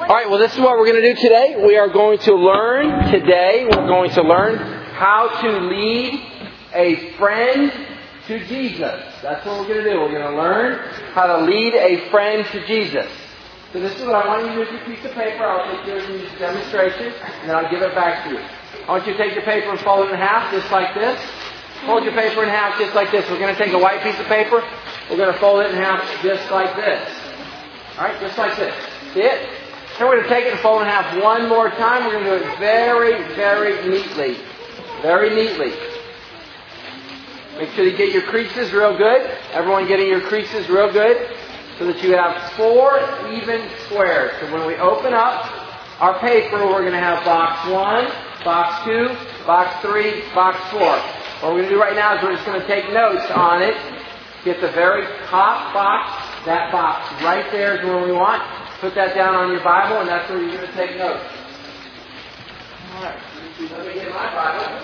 All right, well, this is what we're going to do today. We are going to learn how to lead a friend to Jesus. That's what we're going to do. We're going to learn how to lead a friend to Jesus. So this is what I want you to do with your piece of paper. I'll take yours and use a demonstration, and then I'll give it back to you. I want you to take your paper and fold it in half, just like this. Fold your paper in half, just like this. We're going to take a white piece of paper. We're going to fold it in half, just like this. All right, just like this. See it? Then we're going to take it and fold it in half one more time. We're going to do it very, very neatly. Very neatly. Make sure you get your creases real good. Everyone getting your creases real good. So that you have 4 even squares. So when we open up our paper, we're going to have box 1, box 2, box 3, box 4. What we're going to do right now is we're just going to take notes on it. Get the very top box. That box right there is where we want. Put that down on your Bible, and that's where you're going to take notes. All right. Let me get my Bible.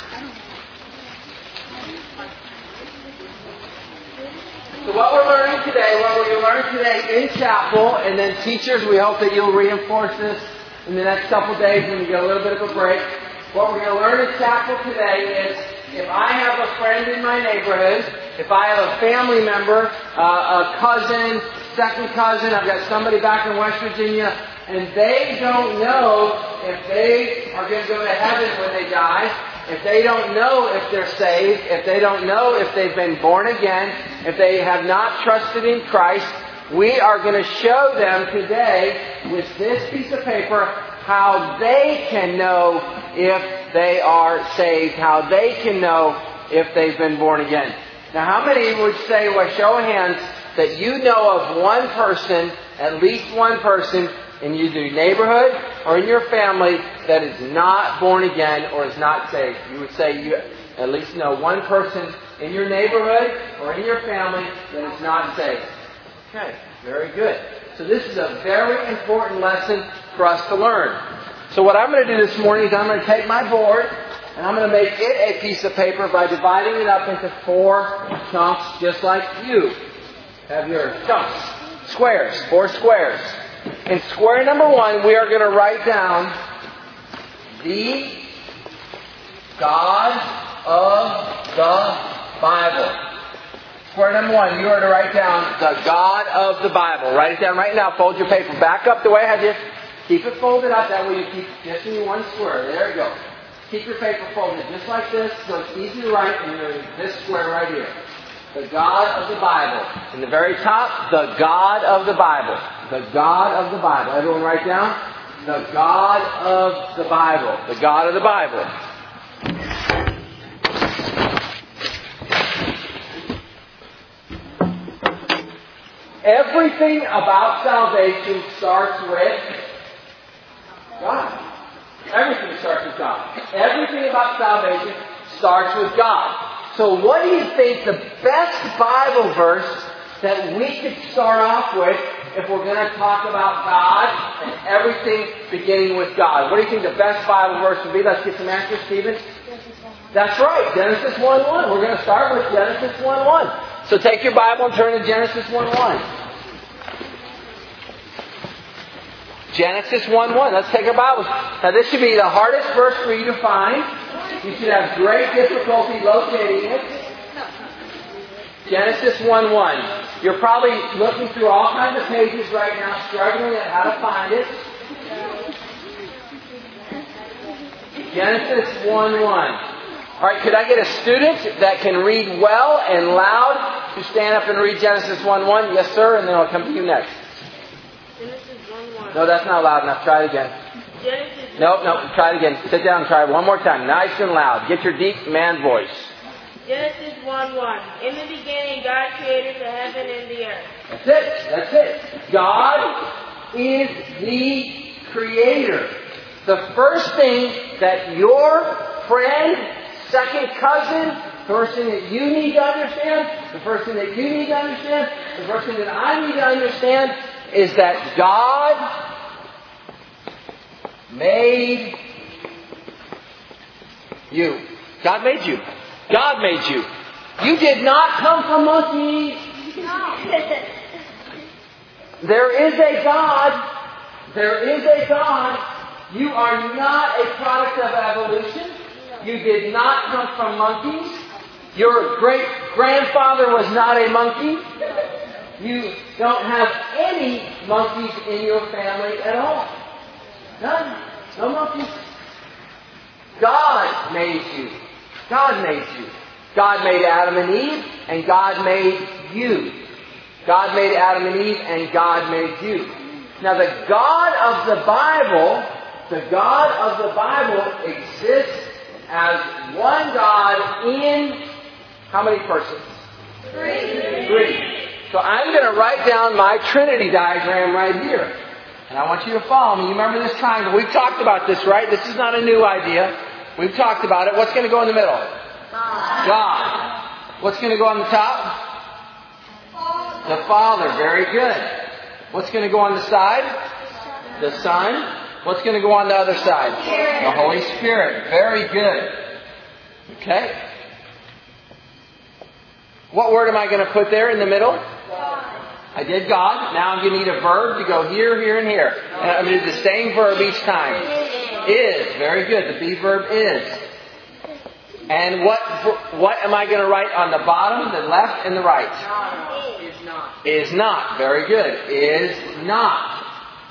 So what we're learning today in chapel, and then teachers, we hope that you'll reinforce this in the next couple days when you get a little bit of a break. What we're going to learn in chapel today is if I have a friend in my neighborhood, if I have a family member, a cousin, second cousin, I've got somebody back in West Virginia, and they don't know if they are going to go to heaven when they die, if they don't know if they're saved, if they don't know if they've been born again, if they have not trusted in Christ, we are going to show them today with this piece of paper how they can know if they are saved, how they can know if they've been born again. Now, how many would say, well, show of hands, that you know of one person, at least one person, in either your neighborhood or in your family that is not born again or is not saved? You would say you at least know one person in your neighborhood or in your family that is not saved. Okay, very good. So this is a very important lesson for us to learn. So what I'm going to do this morning is I'm going to take my board and I'm going to make it a piece of paper by dividing it up into 4 chunks, just like you have your chunks. Squares, 4 squares. In square number 1, we are going to write down the God of the Bible. Square number 1, you are to write down the God of the Bible. Write it down right now. Fold your paper back up the way I had you. Keep it folded up. That way you keep just in one square. There you go. Keep your paper folded just like this so it's easy to write in this square right here. The God of the Bible. In the very top, the God of the Bible. The God of the Bible. Everyone write down? The God of the Bible. The God of the Bible. Everything about salvation starts with God. Everything starts with God. Everything about salvation starts with God. So what do you think the best Bible verse that we could start off with if we're going to talk about God and everything beginning with God? What do you think the best Bible verse would be? Let's get some answers, Stephen. That's right, Genesis 1:1. We're going to start with Genesis 1:1. So take your Bible and turn to Genesis 1:1. Genesis 1:1. Let's take our Bibles. Now this should be the hardest verse for you to find. You should have great difficulty locating it. Genesis 1:1. You're probably looking through all kinds of pages right now, struggling at how to find it. Genesis 1:1. All right, could I get a student that can read well and loud to stand up and read Genesis 1:1? Yes, sir, and then I'll come to you next. Genesis 1:1. No, that's not loud enough. Try it again. No, try it again. Sit down and try it one more time. Nice and loud. Get your deep man voice. Genesis 1:1. In the beginning, God created the heaven and the earth. That's it. God is the Creator. The first thing that your friend, second cousin, person that you need to understand, the first thing that you need to understand, the first thing that I need to understand is that God made you. God made you. God made you. You did not come from monkeys. There is a God There is a God. You are not a product of evolution. You did not come from monkeys. Your great-grandfather was not a monkey. You don't have any monkeys in your family at all. None. No monkeys. God made you. God made you. God made Adam and Eve, and God made you. God made Adam and Eve, and God made you. Now the God of the Bible exists as one God in how many persons? Three. So I'm going to write down my Trinity diagram right here. And I want you to follow me. You remember this triangle? We've talked about this, right? This is not a new idea. We've talked about it. What's going to go in the middle? God. What's going to go on the top? The Father. Very good. What's going to go on the side? The Son. What's going to go on the other side? The Holy Spirit. Very good. Okay. What word am I going to put there in the middle? I did God. Now I'm going to need a verb to go here, here, and here. And I'm going to do the same verb each time. Is. Very good. The be verb is. And what am I going to write on the bottom, the left, and the right? Is not. Is not. Very good. Is not.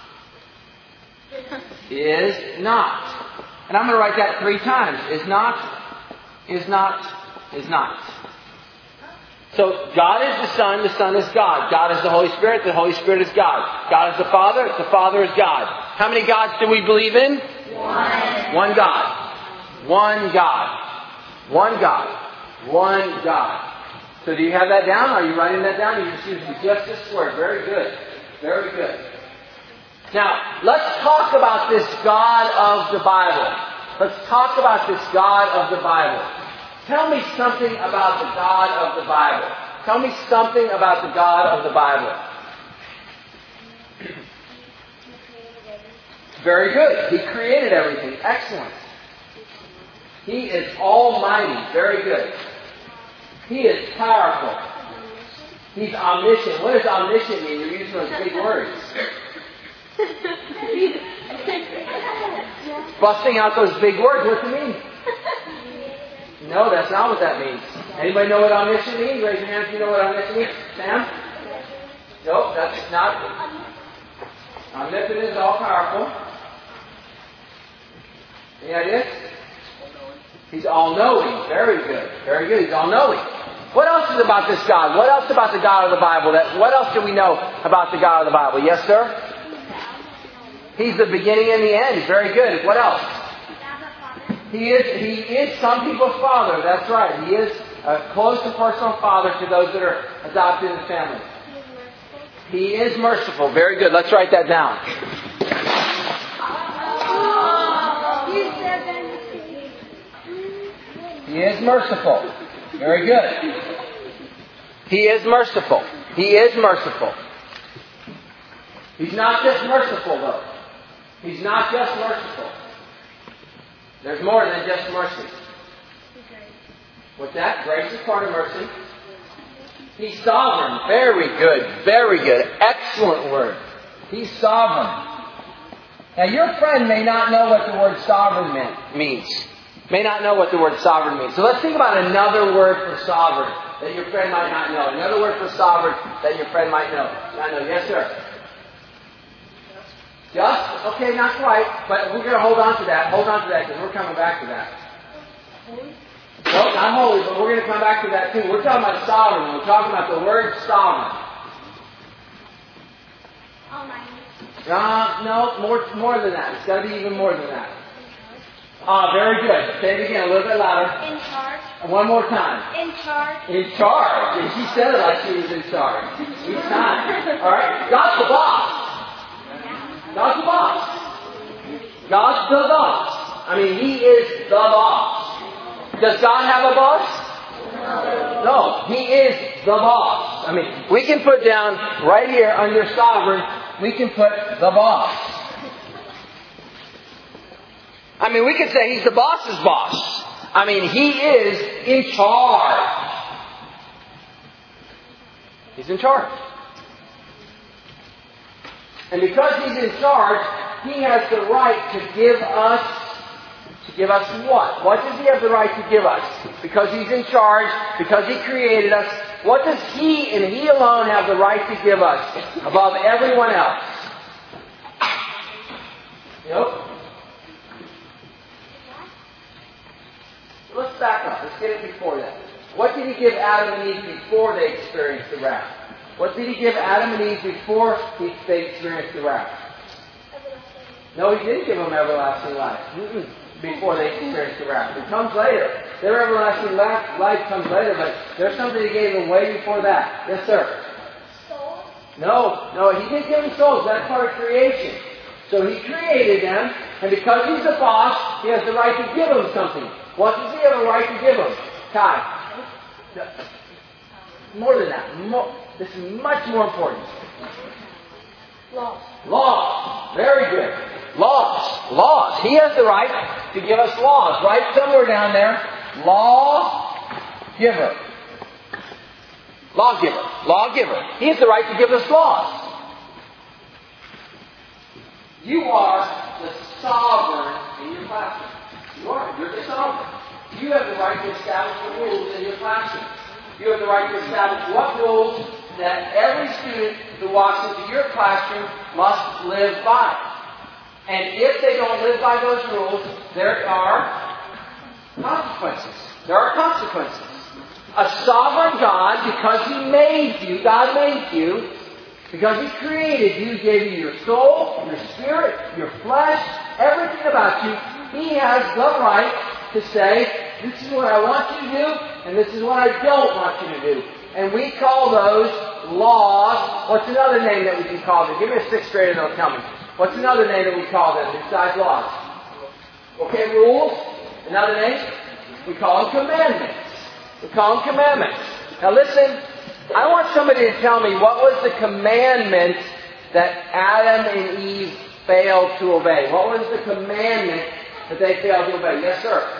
Is not. And I'm going to write that 3 times. Is not. Is not. Is not. So God is the Son is God. God is the Holy Spirit is God. God is the Father is God. How many gods do we believe in? One God. One God. One God. One God. So do you have that down? Are you writing that down? You're just using just this word. Very good. Very good. Now, let's talk about this God of the Bible. Let's talk about this God of the Bible. Tell me something about the God of the Bible. Tell me something about the God of the Bible. Very good. He created everything. Excellent. He is almighty. Very good. He is powerful. He's omniscient. What does omniscient mean? You're using those big words. Busting out those big words. What's it mean? No, that's not what that means. Anybody know what omniscient means? Raise your hand if you know what omniscient means. Sam? No, that's not. Omnipotent is all powerful. Any ideas? He's all-knowing. Very good. Very good. He's all-knowing. What else is about this God? What else about the God of the Bible? What else do we know about the God of the Bible? Yes, sir? He's the beginning and the end. Very good. What else? He is some people's father. That's right. He is a close and personal father to those that are adopted in the family. He is merciful. Very good. Let's write that down. He is merciful. Very good. He is merciful. He is merciful. He's not just merciful, though. He's not just merciful. There's more than just mercy. What's that? Grace is part of mercy. He's sovereign. Very good. Very good. Excellent word. He's sovereign. Now, your friend may not know what the word sovereign means. May not know what the word sovereign means. So let's think about another word for sovereign that your friend might not know. Another word for sovereign that your friend might know. Yes, sir. Just? Okay, not quite. But we're going to hold on to that. Hold on to that because we're coming back to that. No, not holy, but we're going to come back to that too. We're talking about sovereign. We're talking about the word sovereign. No, more than that. It's got to be even more than that. Very good. Say it again, a little bit louder. In charge. One more time. In charge. In charge. And she said it like she was in charge. Each time. All right. God's the boss. God's the boss. God's the boss. I mean, He is the boss. Does God have a boss? No. He is the boss. I mean, we can put down right here under sovereign, we can put the boss. I mean, we could say He's the boss's boss. I mean, He is in charge. He's in charge. And because He's in charge, He has the right to give us what? What does He have the right to give us? Because He's in charge, because He created us, what does He and He alone have the right to give us above everyone else? Nope. Let's back up. Let's get it before that. What did He give Adam and Eve before they experienced the wrath? What did He give Adam and Eve before they experienced the wrath? No, He didn't give them everlasting life. Before they experienced the wrath. It comes later. Their everlasting life comes later, but there's something He gave them way before that. Yes, sir? Souls? No, He didn't give them souls. That's part of creation. So He created them, and because He's the boss, He has the right to give them something. What does He have a right to give them? Ty. More than that. This is much more important. Laws. Laws. Very good. Laws. He has the right to give us laws. Right somewhere down there. Lawgiver. He has the right to give us laws. You are the sovereign in your classroom. You're the sovereign. You have the right to establish the rules in your classroom. You have the right to establish what rules that every student who walks into your classroom must live by. And if they don't live by those rules, there are consequences. A sovereign God, because He made you, God made you, because He created you, gave you your soul, your spirit, your flesh, everything about you. He has the right to say, this is what I want you to do, and this is what I don't want you to do. And we call those laws. What's another name that we can call them? Give me a 6th grader that'll tell me. What's another name that we call them besides laws? Okay, rules. Another name? We call them commandments. Now listen, I want somebody to tell me what was the commandment that Adam and Eve failed to obey. What was the commandment that they failed to obey? Yes, sir.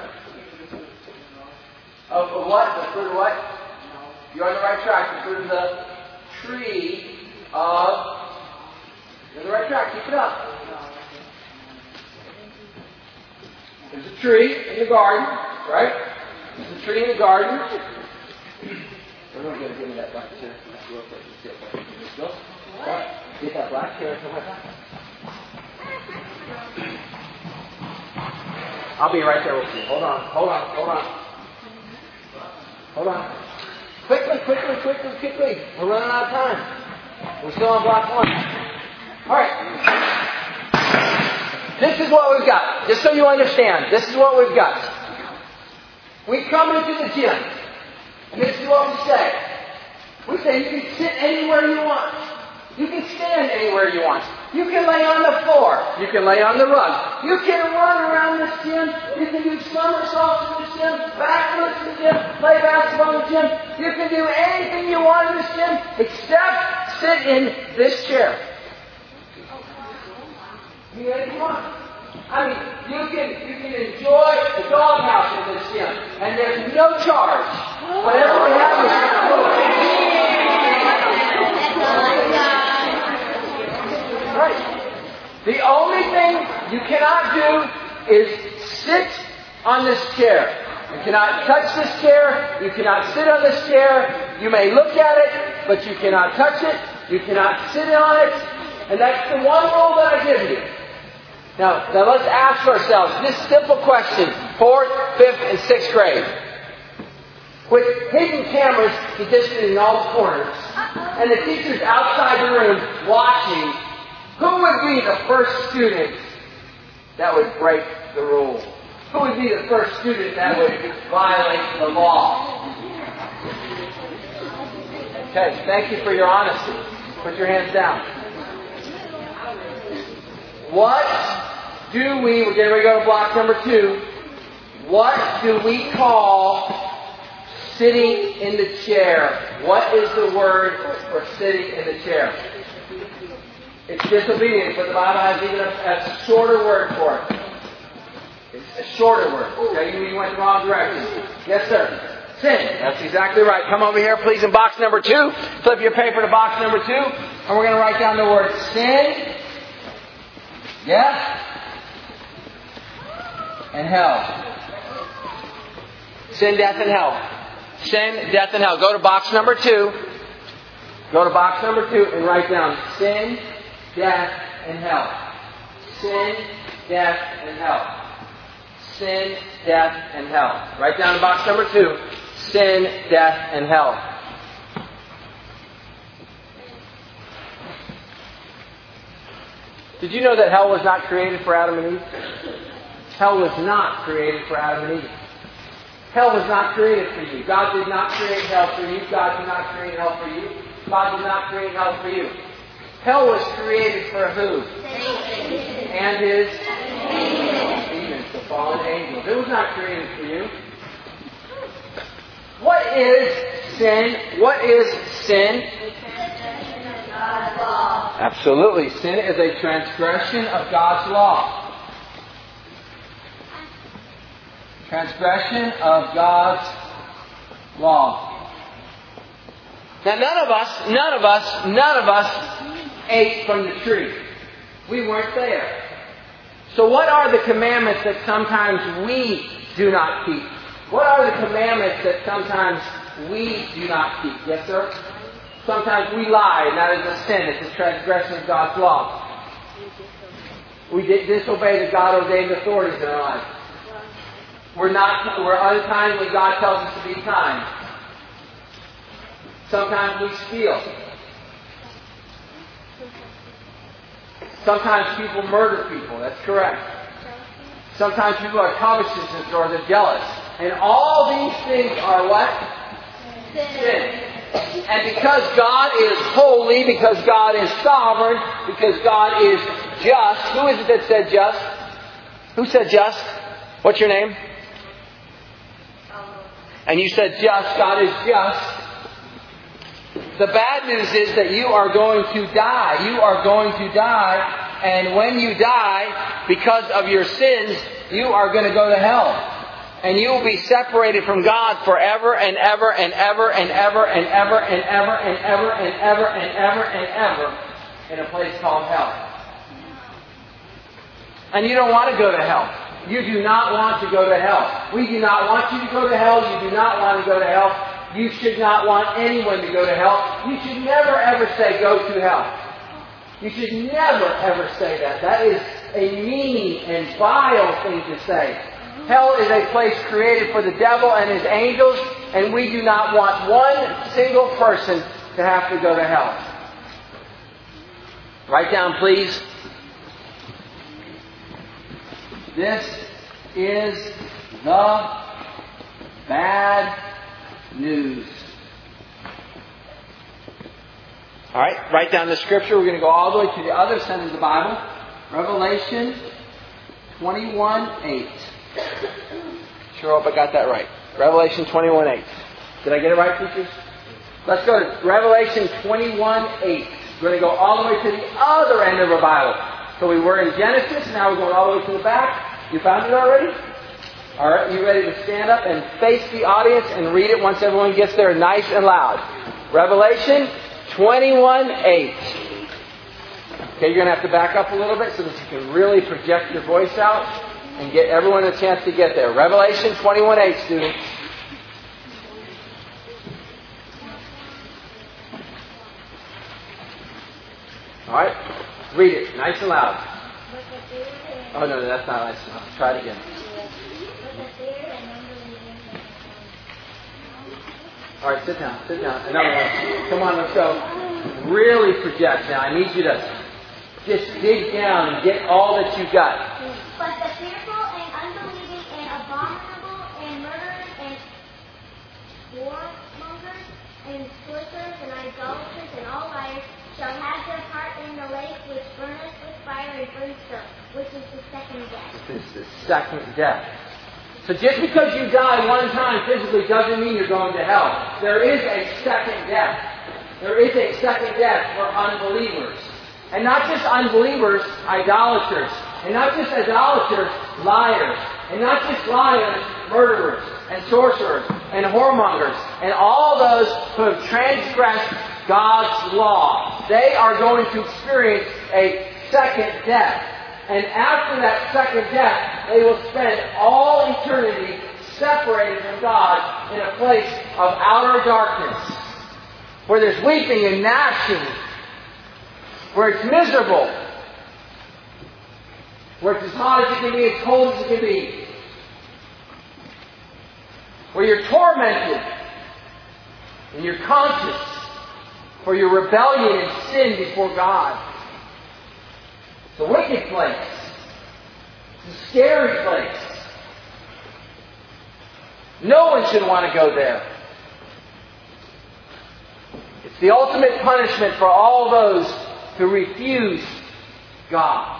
Of what? The fruit of what? You're on the right track. The fruit of the tree of... You're on the right track. Keep it up. There's a tree in the garden, right? There's a tree in the garden. We're going to give me that black chair. Real quick. Let's go. Get that black chair. Come right back. I'll be right there with you. Hold on. Quickly. We're running out of time. We're still on block 1. All right. This is what we've got. Just so you understand, this is what we've got. We come into the gym, and this is what we say. We say you can sit anywhere you want. You can stand anywhere you want. You can lay on the floor. You can lay on the rug. You can run around this gym. You can do somersaults in this gym, backflips in the gym, play basketball in the gym. You can do anything you want in this gym except sit in this chair. You can do anything you want. I mean, you can enjoy the doghouse in this gym, and there's no charge. Whatever we have is right. The only thing you cannot do is sit on this chair. You cannot touch this chair. You cannot sit on this chair. You may look at it, but you cannot touch it. You cannot sit on it. And that's the one rule that I give you. Now let's ask ourselves this simple question, 4th, 5th, and 6th grade. With hidden cameras positioned in all the corners, and the teachers outside the room watching, who would be the first student that would break the rules? Who would be the first student that would violate the law? Okay, thank you for your honesty. Put your hands down. What do we're getting ready to go to block number 2. What do we call sitting in the chair? What is the word for sitting in the chair? It's disobedience, but the Bible has even a shorter word for it. It's a shorter word. Okay, you went the wrong direction. Yes, sir. Sin. That's exactly right. Come over here, please, in box number 2. Flip your paper to box number 2, and we're going to write down the word sin. death, and hell. Sin, death, and hell. Sin, death, and hell. Go to box number 2. Go to box number 2 and write down sin, death, and hell. Sin, death, and hell. Sin, death, and hell. Write down in box number 2. Sin, death, and hell. Did you know that hell was not created for Adam and Eve? Hell was not created for Adam and Eve. Hell was not created for you. God did not create hell for you. God did not create hell for you. God did not create hell for you. Hell was created for who? Satan. And his demons, the fallen angels. It was not created for you. What is sin? What is sin? Absolutely. Sin is a transgression of God's law. Transgression of God's law. Now none of us ate from the tree. We weren't there. So what are the commandments that sometimes we do not keep? What are the commandments that sometimes we do not keep? Yes, sir? Sometimes we lie, and that is a sin. It's a transgression of God's law. We disobey the God-ordained authorities in our life. We're unkind when God tells us to be kind. Sometimes we steal. Sometimes people murder people. That's correct. Sometimes people are covetous or they're jealous. And all these things are what? Sin. And because God is holy, because God is sovereign, because God is just. Who is it that said just? Who said just? What's your name? And you said just. God is just. The bad news is that you are going to die. You are going to die. And when you die, because of your sins, you are going to go to hell. And you will be separated from God forever and ever and ever and ever and ever and ever and ever and ever and ever and ever in a place called hell. And you don't want to go to hell. You do not want to go to hell. We do not want you to go to hell. You do not want to go to hell. You should not want anyone to go to hell. You should never ever say go to hell. You should never ever say that. That is a mean and vile thing to say. Hell is a place created for the devil and his angels, and we do not want one single person to have to go to hell. Write down, please. This is the bad news. All right, write down the scripture. We're going to go all the way to the other side of the Bible. Revelation 21:8. Sure hope I got that right. Revelation 21:8. Did I get it right, teachers? Let's go to Revelation 21:8. We're going to go all the way to the other end of our Bible. So we were in Genesis, now we're going all the way to the back. You found it already? All right, you ready to stand up and face the audience and read it once everyone gets there nice and loud. Revelation 21:8. Okay, you're going to have to back up a little bit so that you can really project your voice out and get everyone a chance to get there. Revelation 21:8, students. All right, read it nice and loud. Oh no, that's not nice and loud. Try it again. All right, sit down. Another one. Come on, let's go. Really project now. I need you to just dig down and get all that you got. But the fearful and unbelieving and abominable and murderers and warmongers and sorcerers and idolaters and all liars shall have their part in the lake which burneth with fire and brimstone, which is the second death. This is the second death. So just because you die one time physically doesn't mean you're going to hell. There is a second death. There is a second death for unbelievers. And not just unbelievers, idolaters. And not just idolaters, liars. And not just liars, murderers and sorcerers and whoremongers and all those who have transgressed God's law. They are going to experience a second death. And after that second death, they will spend all eternity separated from God in a place of outer darkness, where there's weeping and gnashing, where it's miserable, where it's as hot as it can be, as cold as it can be, where you're tormented and you're conscious for your rebellion and sin before God. It's a wicked place. It's a scary place. No one should want to go there. It's the ultimate punishment for all those who refuse God.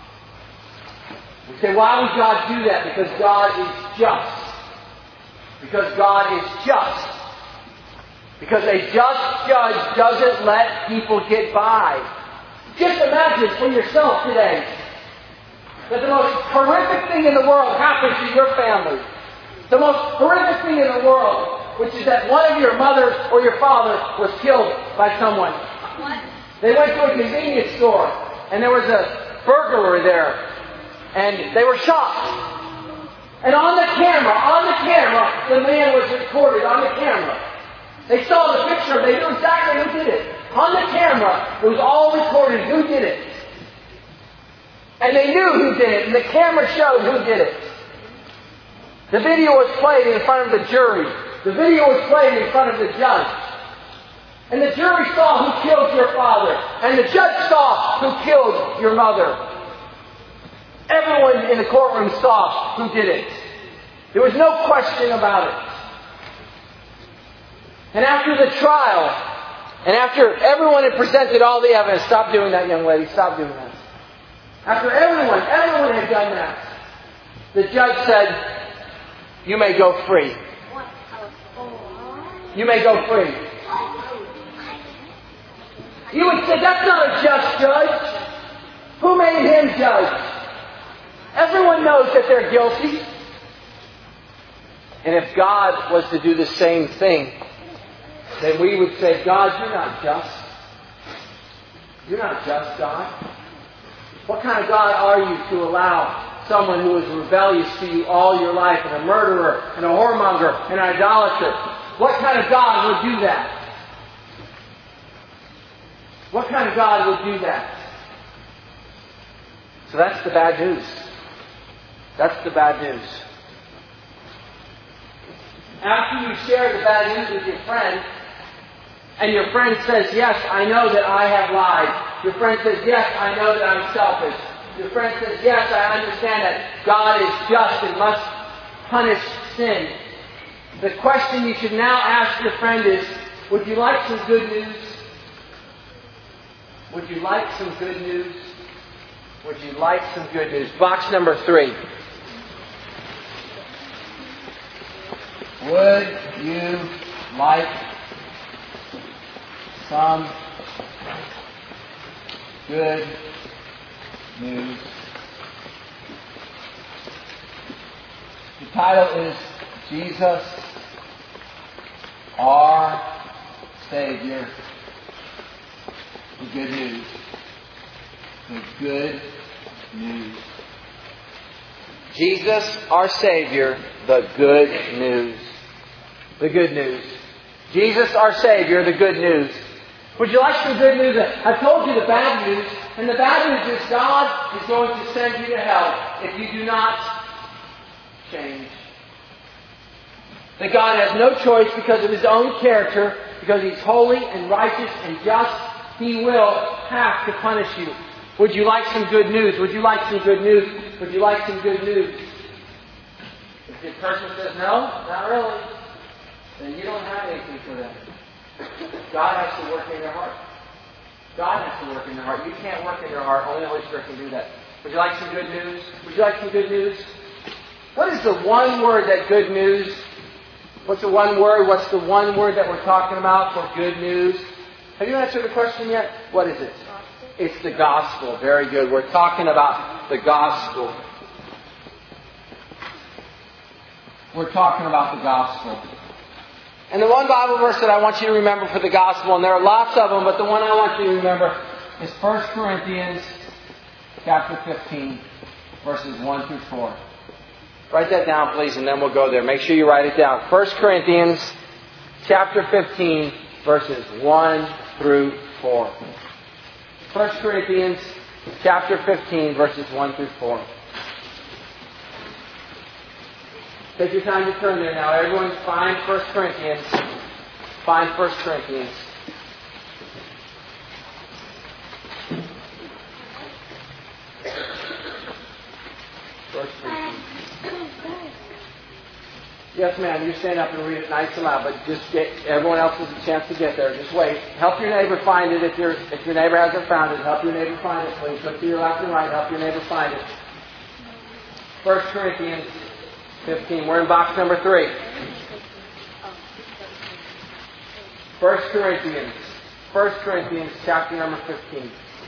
We say, why would God do that? Because God is just. Because God is just. Because a just judge doesn't let people get by. Just imagine for yourself today that the most horrific thing in the world happens to your family. The most horrific thing in the world, which is that one of your mother or your father was killed by someone. What? They went to a convenience store and there was a burglar there and they were shot. And on the camera, the man was recorded on the camera. They saw the picture, they knew exactly who did it. On the camera, it was all recorded who did it. And they knew who did it, and the camera showed who did it. The video was played in front of the jury. The video was played in front of the judge. And the jury saw who killed your father. And the judge saw who killed your mother. Everyone in the courtroom saw who did it. There was no question about it. And after the trial, and after everyone had presented all the evidence, stop doing that, young lady, stop doing that. After everyone had done that, the judge said, you may go free. You may go free. You would say, that's not a just judge. Who made him judge? Everyone knows that they're guilty. And if God was to do the same thing, then we would say, God, you're not just. You're not just, God. What kind of God are you to allow someone who is rebellious to you all your life, and a murderer, and a whoremonger, and an idolater? What kind of God would do that? What kind of God would do that? So that's the bad news. That's the bad news. After you share the bad news with your friend, and your friend says, yes, I know that I have lied. Your friend says, yes, I know that I'm selfish. Your friend says, yes, I understand that God is just and must punish sin. The question you should now ask your friend is, would you like some good news? Would you like some good news? Would you like some good news? Box number 3. Would you like some good news? The title is Jesus, our Savior. The good news. The good news. Jesus, our Savior, the good news. The good news. Jesus, our Savior, the good news. Would you like some good news? I've told you the bad news, and the bad news is God is going to send you to hell if you do not change. That God has no choice because of His own character, because He's holy and righteous and just, He will have to punish you. Would you like some good news? Would you like some good news? Would you like some good news? If the person says, no, not really, then you don't have anything for them. God has to work in their heart. God has to work in their heart. You can't work in their heart. Only the Holy Spirit can do that. Would you like some good news? Would you like some good news? What is the one word that good news? What's the one word? What's the one word that we're talking about for good news? Have you answered the question yet? What is it? It's the gospel. Very good. We're talking about the gospel. We're talking about the gospel. And the one Bible verse that I want you to remember for the gospel, and there are lots of them, but the one I want you to remember is 1 Corinthians chapter 15, verses 1 through 4. Write that down, please, and then we'll go there. Make sure you write it down. 1 Corinthians chapter 15, verses 1 through 4. 1 Corinthians chapter 15, verses 1 through 4. Take your time to turn there now. Everyone find 1 Corinthians. Find 1 Corinthians. Yes, ma'am. You stand up and read it nice and loud, but just get everyone else has a chance to get there. Just wait. Help your neighbor find it. If your neighbor hasn't found it, help your neighbor find it. Please look to your left and right. Help your neighbor find it. 1 Corinthians 15. We're in box number 3. 1 Corinthians. 1 Corinthians chapter number 15.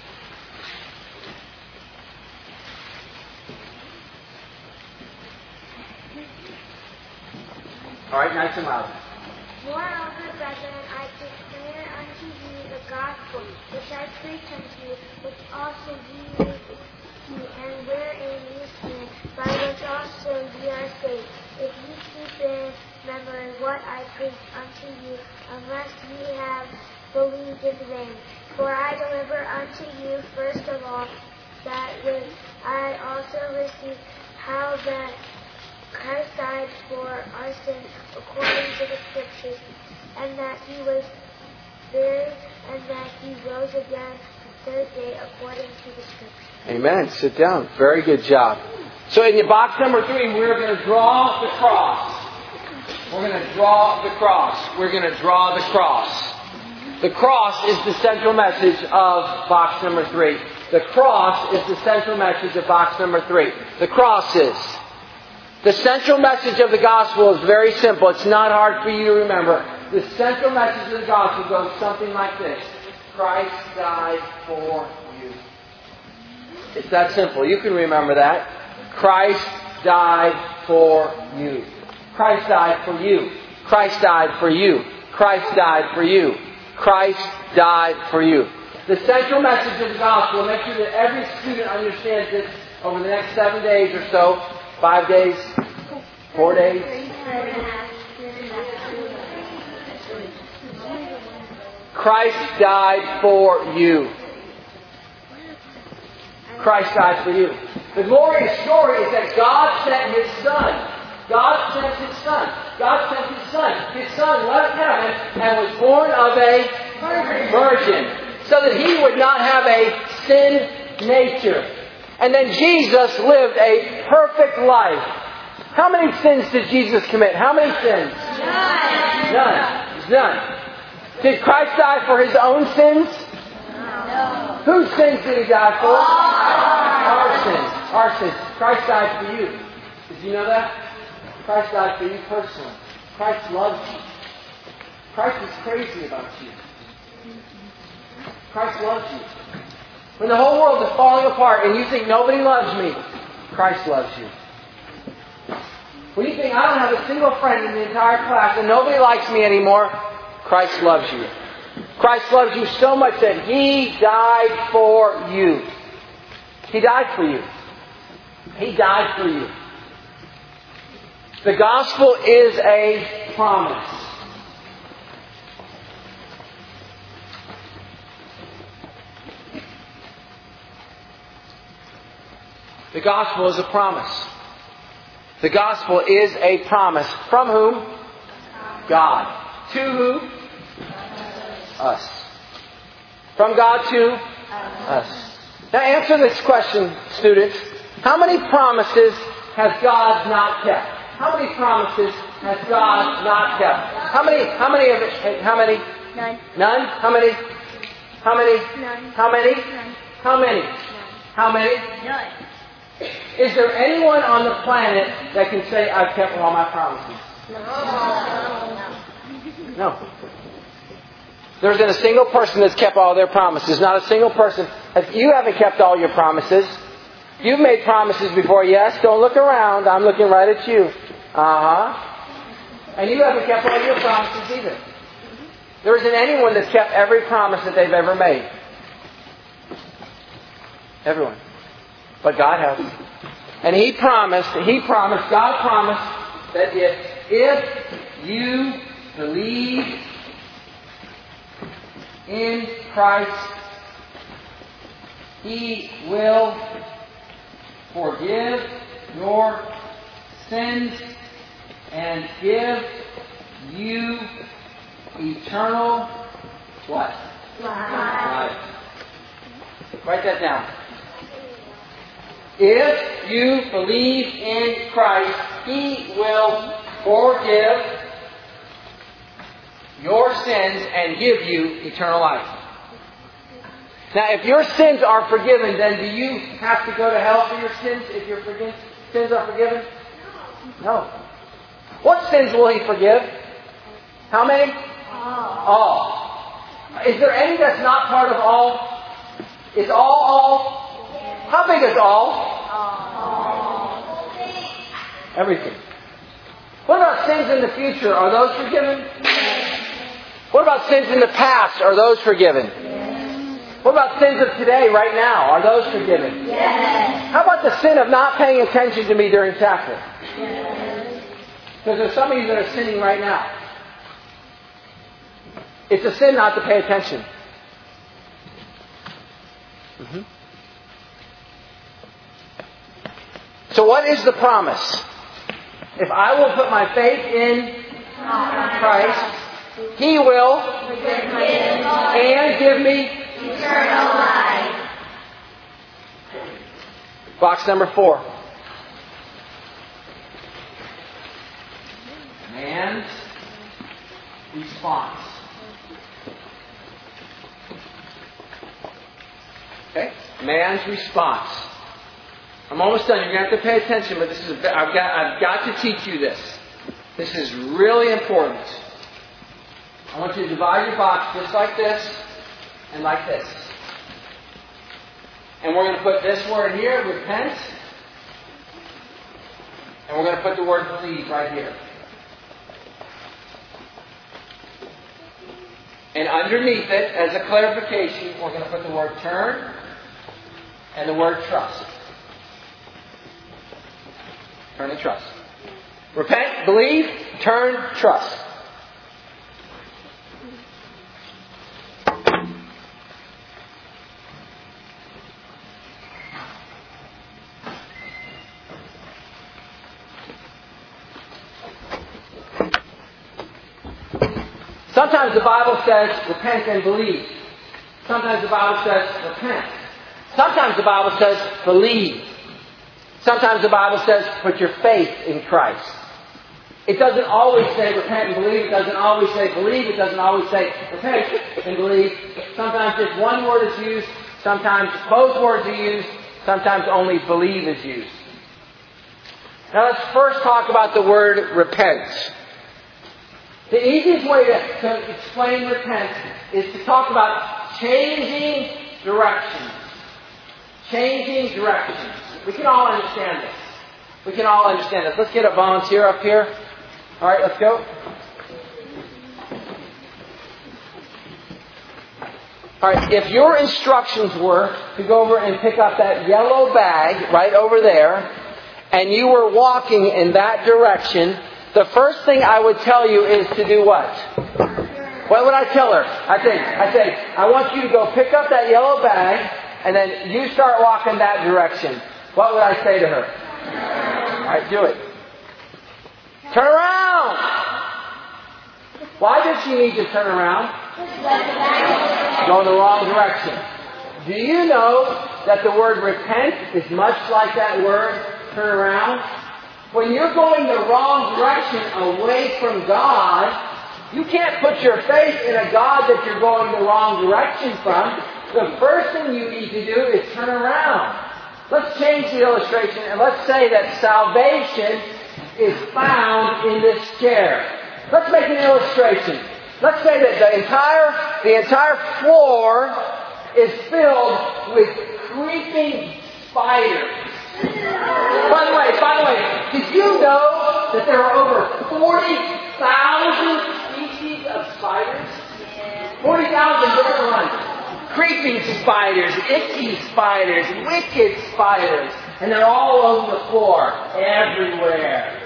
All right, nice and loud. Moreover, brethren, I declare unto you the gospel which I preach unto you, which also ye received, and wherein ye stand, by which also ye are saved, if ye keep in memory what I preach unto you, unless ye have believed in vain. For I deliver unto you first of all that which I also received, how that Christ died for our sins according to the Scriptures, and that he was buried, and that he rose again the third day according to the Scriptures. Amen. Sit down. Very good job. So in your box number 3, we're going to draw the cross. We're going to draw the cross. We're going to draw the cross. The cross is the central message of box number 3. The cross is the central message of box number 3. The cross is. The central message of the gospel is very simple. It's not hard for you to remember. The central message of the gospel goes something like this. Christ died for you. It's that simple. You can remember that. Christ died for you. Christ died for you. Christ died for you. Christ died for you. Christ died for you. The central message of the gospel, make sure that every student understands this over the next 7 days or so. 5 days? 4 days? Christ died for you. Christ died for you. The glorious story is that God sent His Son. God sent His Son. God sent His Son. His Son left heaven and was born of a virgin, so that He would not have a sin nature. And then Jesus lived a perfect life. How many sins did Jesus commit? How many sins? None. Did Christ die for His own sins? No. Whose sins did He die for? Our sins. Christ died for you. Did you know that? Christ died for you personally. Christ loves you. Christ is crazy about you. Christ loves you. When the whole world is falling apart and you think nobody loves me, Christ loves you. When you think I don't have a single friend in the entire class and nobody likes me anymore, Christ loves you. Christ loves you so much that He died for you. He died for you. He died for you. The gospel is a promise. The gospel is a promise. The gospel is a promise. From whom? God. To who? Us. From God to us. Now answer this question, students. How many promises has God not kept? How many promises has God not kept? How many of it? How many? None. None? How many? How many? None. How many? None. How many? None. How many? None. Is there anyone on the planet that can say, I've kept all my promises? No. There isn't a single person that's kept all their promises. Not a single person. You haven't kept all your promises. You've made promises before, yes. Don't look around. I'm looking right at you. And you haven't kept all your promises either. There isn't anyone that's kept every promise that they've ever made. Everyone. But God has. And God promised that if you believe in Christ, He will forgive your sins and give you eternal what? Life. Write that down. If you believe in Christ, He will forgive your sins and give you eternal life. Now, if your sins are forgiven, then do you have to go to hell for your sins if your sins are forgiven? No. What sins will He forgive? How many? All. Is there any that's not part of all? Is all? How big is all? Everything. What about sins in the future? Are those forgiven? What about sins in the past? Are those forgiven? What about sins of today, right now? Are those forgiven? Yes. How about the sin of not paying attention to me during chapel? Yes. Because there's some of you that are sinning right now. It's a sin not to pay attention. Mm-hmm. So what is the promise? If I will put my faith in Christ, He will and give me eternal life. Box number 4. Man's response. Okay? Man's response. I'm almost done. You're going to have to pay attention, but I've got to teach you this. This is really important. I want you to divide your box just like this and like this. And we're going to put this word here, repent. And we're going to put the word believe right here. And underneath it, as a clarification, we're going to put the word turn and the word trust. Turn and trust. Repent, believe, turn, trust. Sometimes the Bible says repent and believe. Sometimes the Bible says repent. Sometimes the Bible says believe. Sometimes the Bible says put your faith in Christ. It doesn't always say repent and believe. It doesn't always say believe. It doesn't always say repent and believe. Sometimes just one word is used. Sometimes both words are used. Sometimes only believe is used. Now let's first talk about the word repent. The easiest way to explain repent is to talk about changing directions. Changing directions. We can all understand this. Let's get a volunteer up here. All right, let's go. All right, if your instructions were to go over and pick up that yellow bag right over there, and you were walking in that direction, the first thing I would tell you is to do what? What would I tell her? I say, I want you to go pick up that yellow bag, and then you start walking that direction. What would I say to her? All right, do it. Turn around! Why did she need to turn around? Go in the wrong direction. Do you know that the word repent is much like that word turn around? When you're going the wrong direction away from God, you can't put your faith in a God that you're going the wrong direction from. The first thing you need to do is turn around. Let's change the illustration and let's say that salvation is found in this chair. Let's make an illustration. Let's say that the entire floor is filled with creeping spiders. By the way, did you know that there are over 40,000 species of spiders? 40,000 different ones. creeping spiders, icky spiders, wicked spiders. And they're all over the floor, everywhere.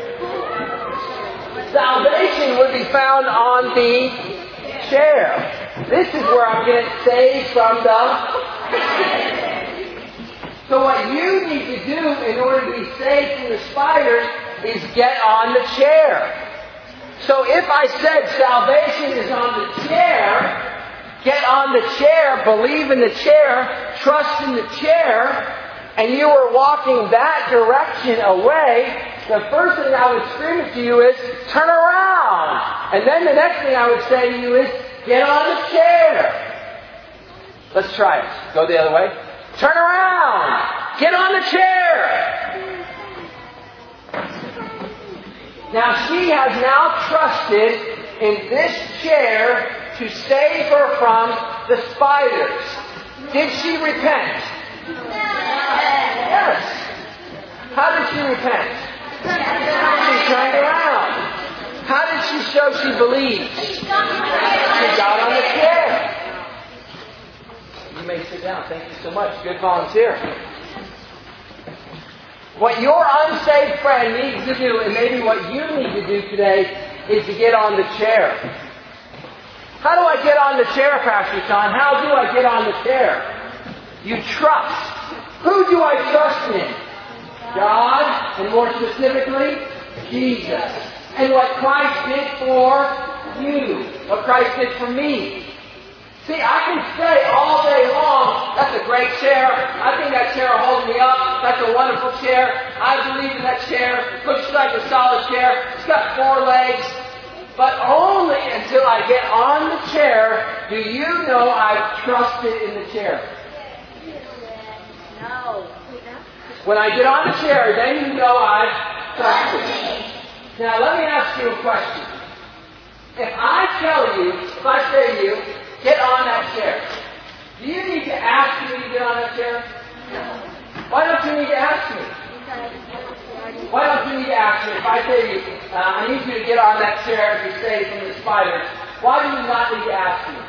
Salvation would be found on the chair. This is where I'm getting saved from the... So what you need to do in order to be saved from the spiders is get on the chair. So if I said salvation is on the chair, get on the chair, believe in the chair, trust in the chair, and you were walking that direction away, the first thing I would scream to you is, turn around. And then the next thing I would say to you is, get on the chair. Let's try it. Go the other way. Turn around. Get on the chair. Now she has now trusted in this chair to save her from the spiders. Did she repent? Yes. How did she repent? She turned around. How did she show she believed? She got on the chair. You may sit down. Thank you so much. Good volunteer. What your unsaved friend needs to do, and maybe what you need to do today, is to get on the chair. How do I get on the chair, Pastor Sean? How do I get on the chair? You trust. Who do I trust in? God, and more specifically, Jesus. And what Christ did for you. What Christ did for me. See, I can say all day long, that's a great chair. I think that chair will hold me up. That's a wonderful chair. I believe in that chair. Looks like a solid chair. It's got 4 legs. But only until I get on the chair do you know I've trusted in the chair. No. When I get on the chair, then you know I've trusted. Now let me ask you a question. If I say to you, get on that chair, do you need to ask me to get on that chair? No. Why don't you need to ask me? Why don't you need to ask me? If I say to you, I need you to get on that chair to be saved from the spiders, why do you not need to ask me?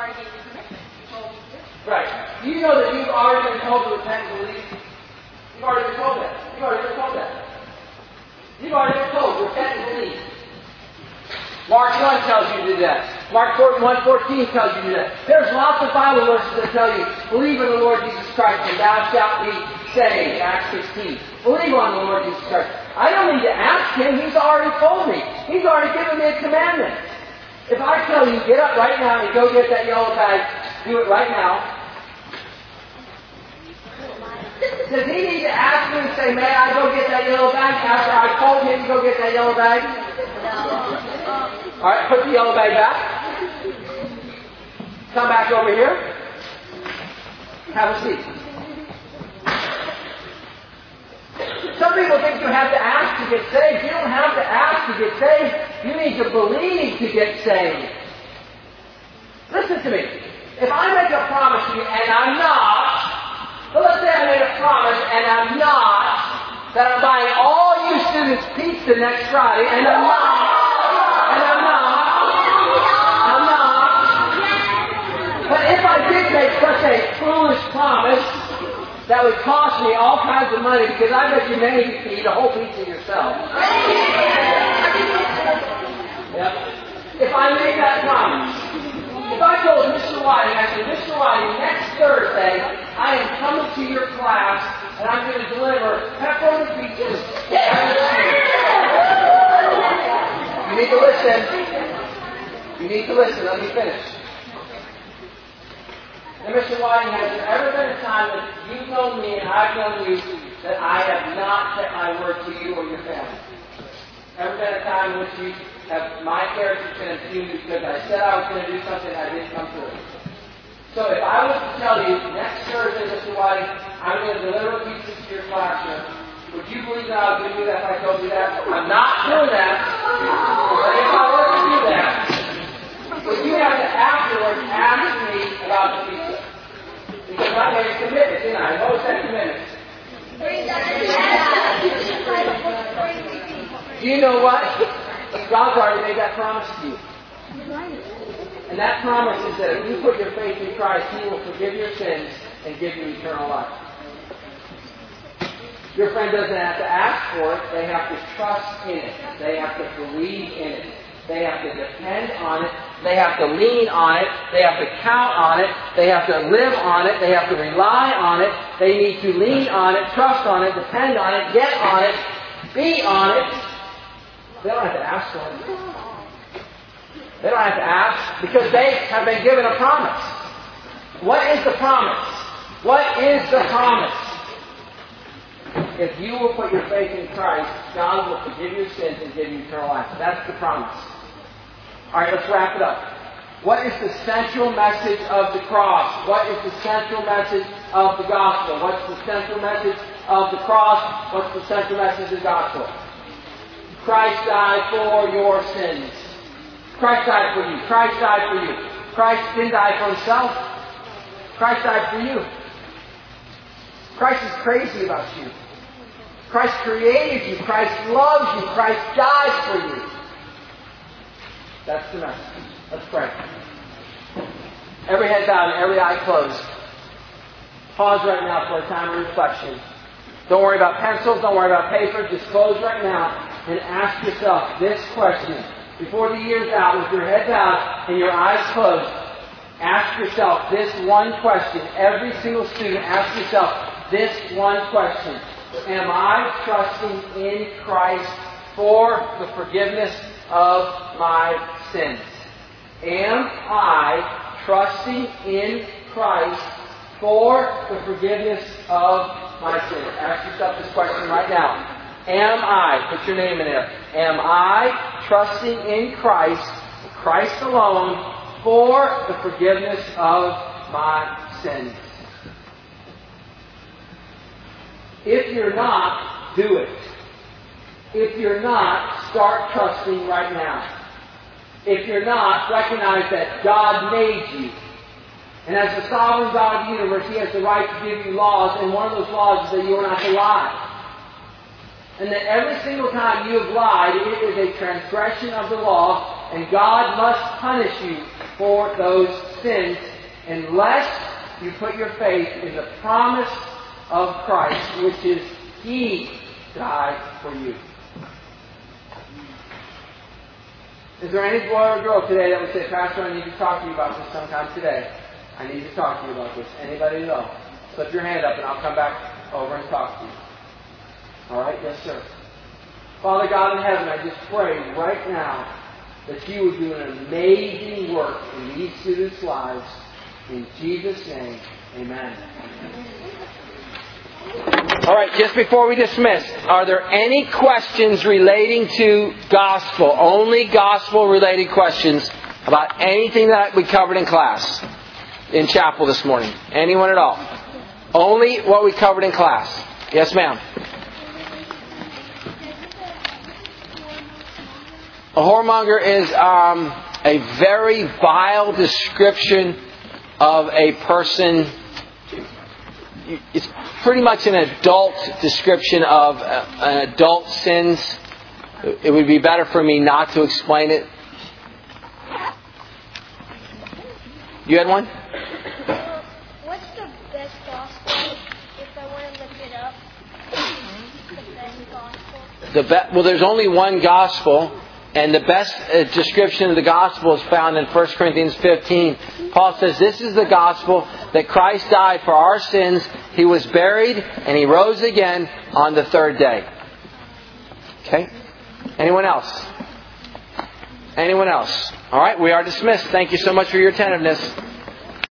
Right. Do you know that you've already been told to repent and believe? You've already been told that. You've already been told that. You've already been told to repent and believe. Mark 1 tells you to do that. Mark 1:14 tells you to do that. There's lots of Bible verses that tell you, believe in the Lord Jesus Christ and thou shalt be saved. Acts 16. Believe on the Lord Jesus Christ. I don't need to ask Him. He's already told me. He's already given me a commandment. If I tell you, get up right now and go get that yellow bag, do it right now. Does He need to ask me and say, may I go get that yellow bag after I told Him to go get that yellow bag? No. Alright, put the yellow bag back. Come back over here. Have a seat. Some people think you have to ask to get saved. You don't have to ask to get saved. You need to believe to get saved. Listen to me. If I make a promise to you and I'm not, well, let's say I made a promise and I'm not, that I'm buying all you students pizza next Friday, and I'm not. But if I did make such a foolish promise, that would cost me all kinds of money, because I bet you many of you can eat a whole pizza yourself. Yep. If I made that promise, if I told Mr. Whiting, I said, Mr. Whiting, next Thursday, I am coming to your class, and I'm going to deliver pepperoni pizzas. You need to listen. You need to listen. Let me finish. Now, Mr. Whiting, has there ever been a time that you've known me and I've known you that I have not kept my word to you or your family? Ever been a time in which you have my character's been impugned because I said I was going to do something and I didn't come through? So if I was to tell you next Thursday, Mr. Whiting, I'm going to deliver pizzas to your classroom, would you believe that I would do that if I told you that? I'm not doing that. But if I were to do that, would you have to afterwards ask me about the pizza? Because I made a commitment, didn't I? What was that commitment? Do you know what? God's already made that promise to you. And that promise is that if you put your faith in Christ, He will forgive your sins and give you eternal life. Your friend doesn't have to ask for it. They have to trust in it. They have to believe in it. They have to depend on it. They have to lean on it. They have to count on it. They have to live on it. They have to rely on it. They need to lean on it, trust on it, depend on it, get on it, be on it. They don't have to ask for it. They don't have to ask because they have been given a promise. What is the promise? What is the promise? If you will put your faith in Christ, God will forgive your sins and give you eternal life. That's the promise. All right, let's wrap it up. What is the central message of the cross? What is the central message of the gospel? What's the central message of the cross? What's the central message of the gospel? Christ died for your sins. Christ died for you. Christ died for you. Christ didn't die for Himself. Christ died for you. Christ is crazy about you. Christ created you. Christ loves you. Christ died for you. That's the message. Let's pray. Every head bowed and every eye closed. Pause right now for a time of reflection. Don't worry about pencils. Don't worry about paper. Just close right now and ask yourself this question. Before the year's out, with your head bowed and your eyes closed, ask yourself this one question. Every single student, ask yourself this one question. Am I trusting in Christ for the forgiveness of my sins? Am I trusting in Christ for the forgiveness of my sins? Ask yourself this question right now. Am I, put your name in there, am I trusting in Christ, Christ alone, for the forgiveness of my sins? If you're not, do it. If you're not, start trusting right now. If you're not, recognize that God made you. And as the sovereign God of the universe, He has the right to give you laws, and one of those laws is that you are not to lie. And that every single time you have lied, it is a transgression of the law, and God must punish you for those sins unless you put your faith in the promise of Christ, which is He died for you. Is there any boy or girl today that would say, Pastor, I need to talk to you about this sometime today? I need to talk to you about this. Anybody know? Slip your hand up and I'll come back over and talk to you. All right? Yes, sir. Father God in heaven, I just pray right now that You would do an amazing work in these students' lives. In Jesus' name, amen. All right, just before we dismiss, are there any questions relating to gospel? Only gospel-related questions about anything that we covered in class, in chapel this morning? Anyone at all? Only what we covered in class. Yes, ma'am. A whoremonger is a very vile description of a person. It's pretty much an adult description of an adult sins. It would be better for me not to explain it. You had one? What's the best gospel? If I want to look it up, the best gospel? Well, there's only one gospel. And the best description of the gospel is found in 1 Corinthians 15. Paul says, this is the gospel, that Christ died for our sins. He was buried and He rose again on the third day. Okay? Anyone else? Anyone else? All right, we are dismissed. Thank you so much for your attentiveness.